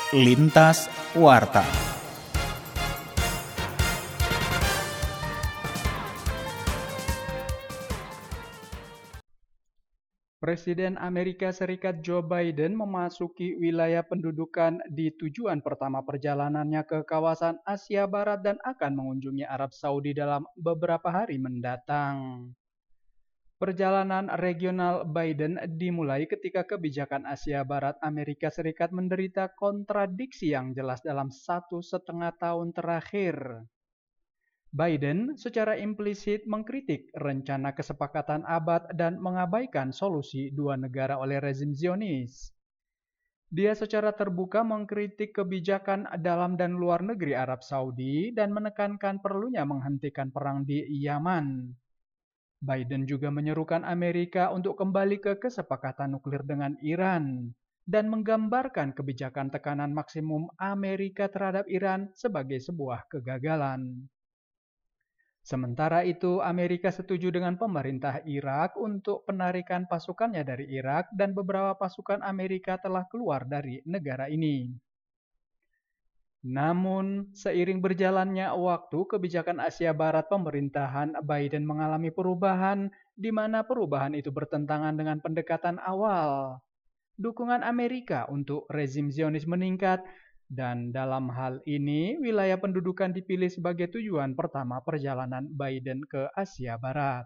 Lintas Warta. Presiden Amerika Serikat Joe Biden memasuki wilayah pendudukan di tujuan pertama perjalanannya ke kawasan Asia Barat dan akan mengunjungi Arab Saudi dalam beberapa hari mendatang. Perjalanan regional Biden dimulai ketika kebijakan Asia Barat Amerika Serikat menderita kontradiksi yang jelas dalam 1,5 tahun terakhir. Biden secara implisit mengkritik rencana kesepakatan abad dan mengabaikan solusi dua negara oleh rezim Zionis. Dia secara terbuka mengkritik kebijakan dalam dan luar negeri Arab Saudi dan menekankan perlunya menghentikan perang di Yaman. Biden juga menyerukan Amerika untuk kembali ke kesepakatan nuklir dengan Iran dan menggambarkan kebijakan tekanan maksimum Amerika terhadap Iran sebagai sebuah kegagalan. Sementara itu, Amerika setuju dengan pemerintah Irak untuk penarikan pasukannya dari Irak dan beberapa pasukan Amerika telah keluar dari negara ini. Namun, seiring berjalannya waktu, kebijakan Asia Barat pemerintahan Biden mengalami perubahan, di mana perubahan itu bertentangan dengan pendekatan awal. Dukungan Amerika untuk rezim Zionis meningkat, dan dalam hal ini wilayah pendudukan dipilih sebagai tujuan pertama perjalanan Biden ke Asia Barat.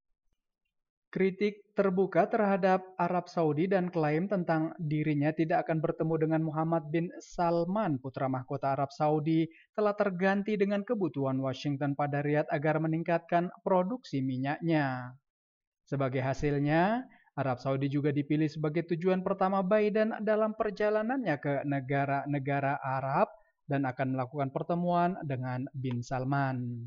Kritik terbuka terhadap Arab Saudi dan klaim tentang dirinya tidak akan bertemu dengan Muhammad bin Salman, putra mahkota Arab Saudi, telah terganti dengan kebutuhan Washington pada Riyadh agar meningkatkan produksi minyaknya. Sebagai hasilnya, Arab Saudi juga dipilih sebagai tujuan pertama Biden dalam perjalanannya ke negara-negara Arab dan akan melakukan pertemuan dengan bin Salman.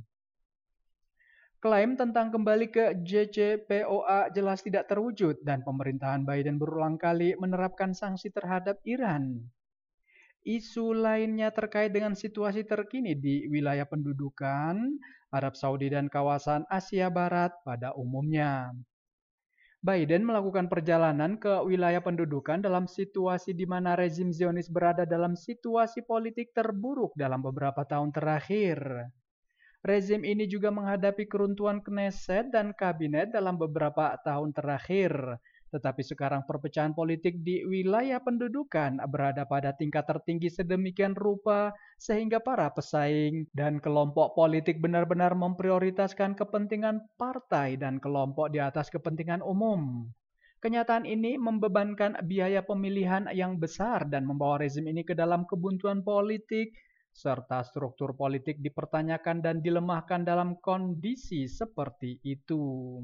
Klaim tentang kembali ke JCPOA jelas tidak terwujud dan pemerintahan Biden berulang kali menerapkan sanksi terhadap Iran. Isu lainnya terkait dengan situasi terkini di wilayah pendudukan Arab Saudi dan kawasan Asia Barat pada umumnya. Biden melakukan perjalanan ke wilayah pendudukan dalam situasi di mana rezim Zionis berada dalam situasi politik terburuk dalam beberapa tahun terakhir. Rezim ini juga menghadapi keruntuhan Knesset dan kabinet dalam beberapa tahun terakhir. Tetapi sekarang perpecahan politik di wilayah pendudukan berada pada tingkat tertinggi sedemikian rupa sehingga para pesaing dan kelompok politik benar-benar memprioritaskan kepentingan partai dan kelompok di atas kepentingan umum. Kenyataan ini membebankan biaya pemilihan yang besar dan membawa rezim ini ke dalam kebuntuan politik serta struktur politik dipertanyakan dan dilemahkan dalam kondisi seperti itu.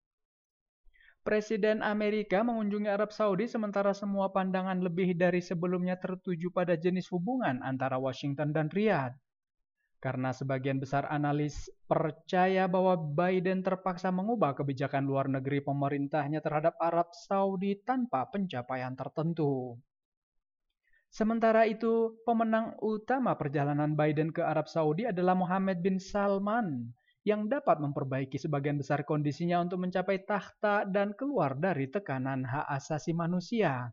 Presiden Amerika mengunjungi Arab Saudi sementara semua pandangan lebih dari sebelumnya tertuju pada jenis hubungan antara Washington dan Riyadh. Karena sebagian besar analis percaya bahwa Biden terpaksa mengubah kebijakan luar negeri pemerintahnya terhadap Arab Saudi tanpa pencapaian tertentu. Sementara itu, pemenang utama perjalanan Biden ke Arab Saudi adalah Mohammed bin Salman, yang dapat memperbaiki sebagian besar kondisinya untuk mencapai takhta dan keluar dari tekanan hak asasi manusia.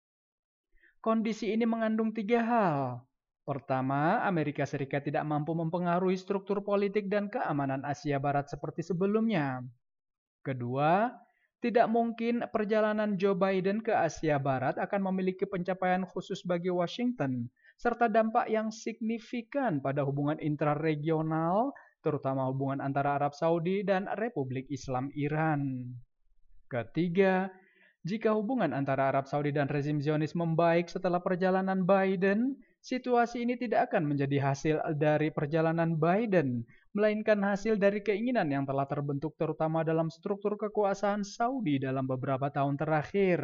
Kondisi ini mengandung 3 hal. Pertama, Amerika Serikat tidak mampu mempengaruhi struktur politik dan keamanan Asia Barat seperti sebelumnya. Kedua, tidak mungkin perjalanan Joe Biden ke Asia Barat akan memiliki pencapaian khusus bagi Washington, serta dampak yang signifikan pada hubungan intraregional, terutama hubungan antara Arab Saudi dan Republik Islam Iran. Ketiga, jika hubungan antara Arab Saudi dan rezim Zionis membaik setelah perjalanan Biden, situasi ini tidak akan menjadi hasil dari perjalanan Biden, melainkan hasil dari keinginan yang telah terbentuk terutama dalam struktur kekuasaan Saudi dalam beberapa tahun terakhir.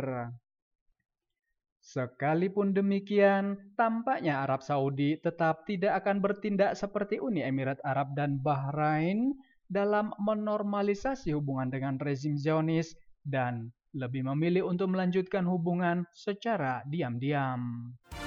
Sekalipun demikian, tampaknya Arab Saudi tetap tidak akan bertindak seperti Uni Emirat Arab dan Bahrain dalam menormalisasi hubungan dengan rezim Zionis dan lebih memilih untuk melanjutkan hubungan secara diam-diam.